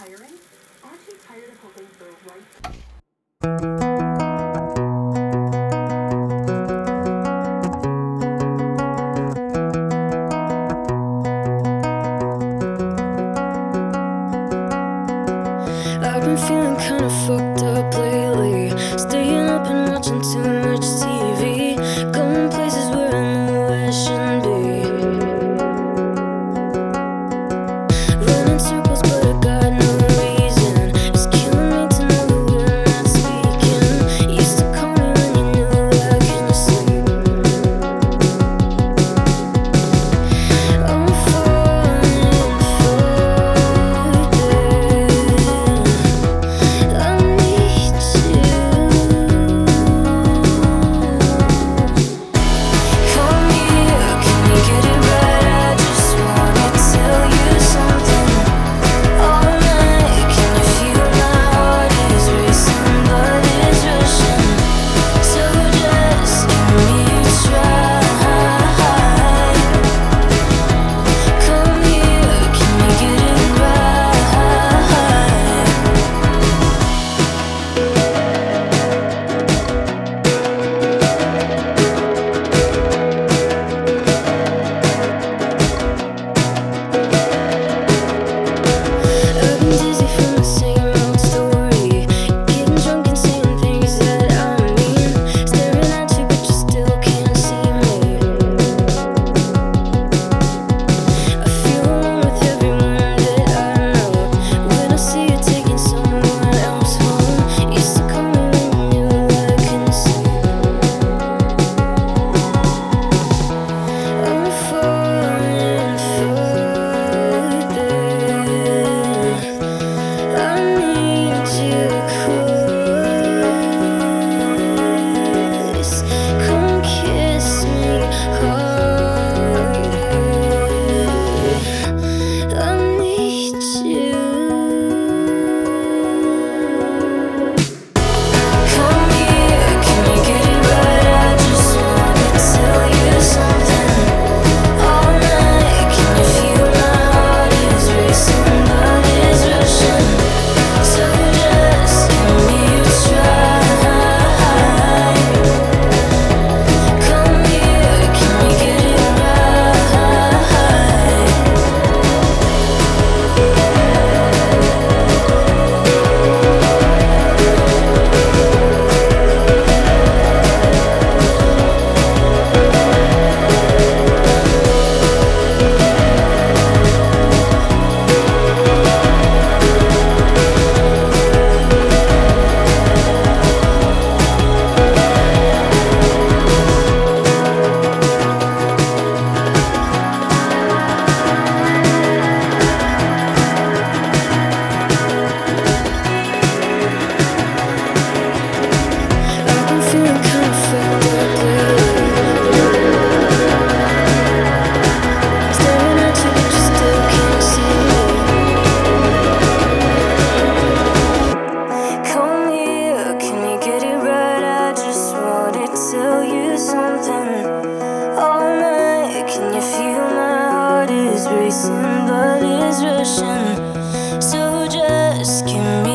tiring? Aren't you tired of hoping for a right? I've been feeling kinda fucked up lately, staying up and watching too much TV, going places where I know I shouldn't be, running circles but I got no reason. It's killing me to know that we're not speaking. You used to call me when you knew I couldn't sleep. I'm falling for this. I need you. Come here, can we get it right? I just wanna tell you something. All night, can you feel my heart is racing but it's rushing? So just give me a try. Come here, can we get it right? I've been dizzy from the same old story, getting drunk and saying things that I mean, staring at you but you still can't see me. I feel alone with everyone that I know, when I see you taking someone else home. You used to call me when you knew I couldn't sleep. I'm falling for this. I need you close. Come kiss me harder. I need you. Come here, can we get it right? I just wanna tell you something. All night, can you feel my heart is racing but it's rushing? So just give me a try. Come here, can we get it right? I've been feeling kinda fucked up lately, staring at you but you still can't see me. Come here, can we get it right? I just wanna tell you something. All night, can you feel my heart is racing but it's rushing? So just give me